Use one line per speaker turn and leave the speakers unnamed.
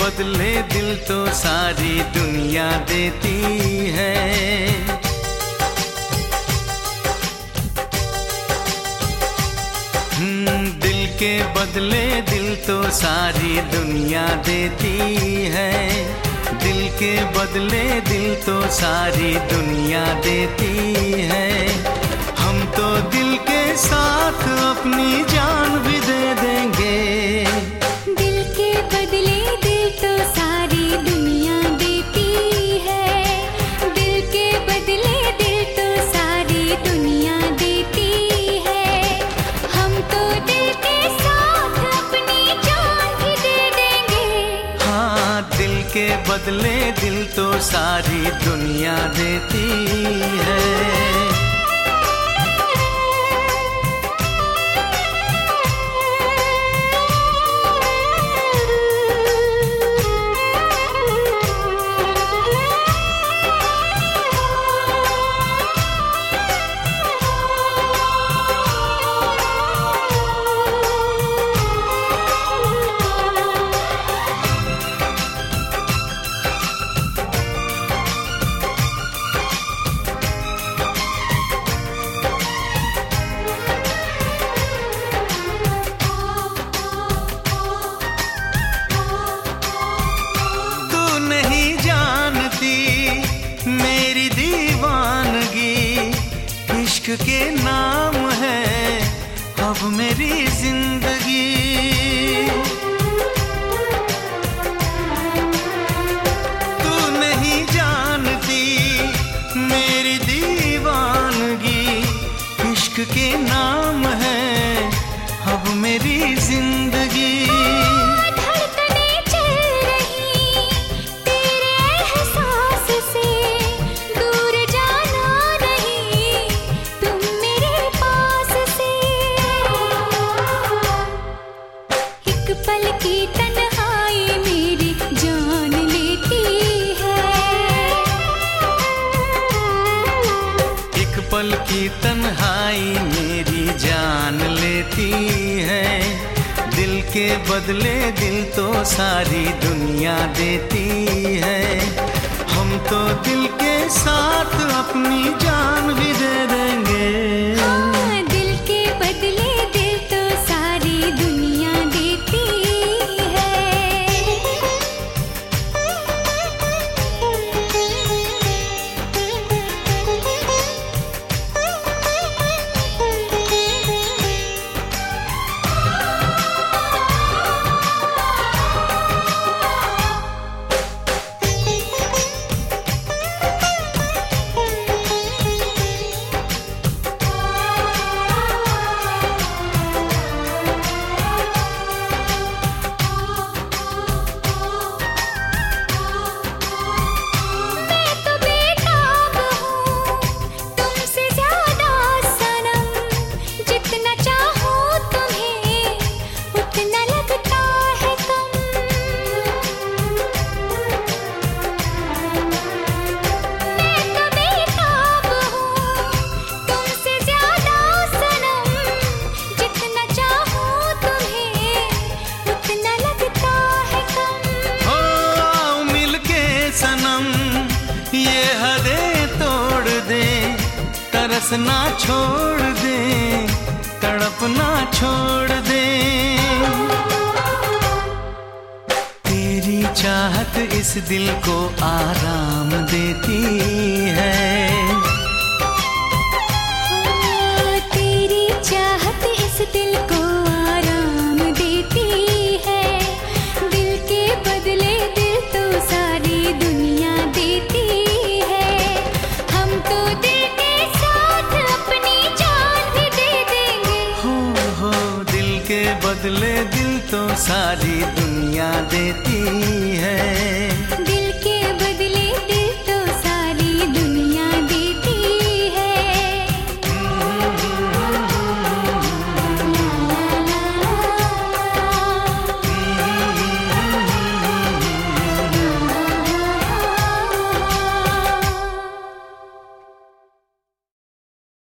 बदले दिल तो सारी दुनिया देती है। दिल के बदले दिल तो सारी दुनिया देती है। दिल के बदले दिल तो सारी दुनिया देती है। हम तो दिल के साथ अपनी जान भी दे देंगे।
दिल के बदले दिल तो सारी दुनिया देती है। दिल के बदले दिल तो सारी दुनिया देती है। हम तो दिल के साथ अपनी जान भी दे देंगे।
हाँ, दिल के बदले दिल तो सारी दुनिया देती है। मेरी दीवानगी इश्क के नाम है अब मेरी जिंदगी। तू नहीं जानती मेरी दीवानगी इश्क के नाम है अब मेरी जिंदगी।
पल की तन्हाई मेरी जान लेती है।
एक पल की तन्हाई मेरी जान लेती है। दिल के बदले दिल तो सारी दुनिया देती है। हम तो दिल के साथ अपनी जान भी दे देंगे।
हाँ, दिल के बदले दिल तो सारी दुनिया देती है।
ये हदें तोड़ दे, तरसना छोड़ दे, तड़पना छोड़ दे। तेरी चाहत इस दिल को आराम देती है।
तेरी चाहत इस दिल को आराम देती है। दिल के बदले दिल तो सारी दुनिया देती है। हम तो दिल के साथ अपनी जान भी दे देंगे।
हो दिल के बदले दिल तो सारी दुनिया देती है।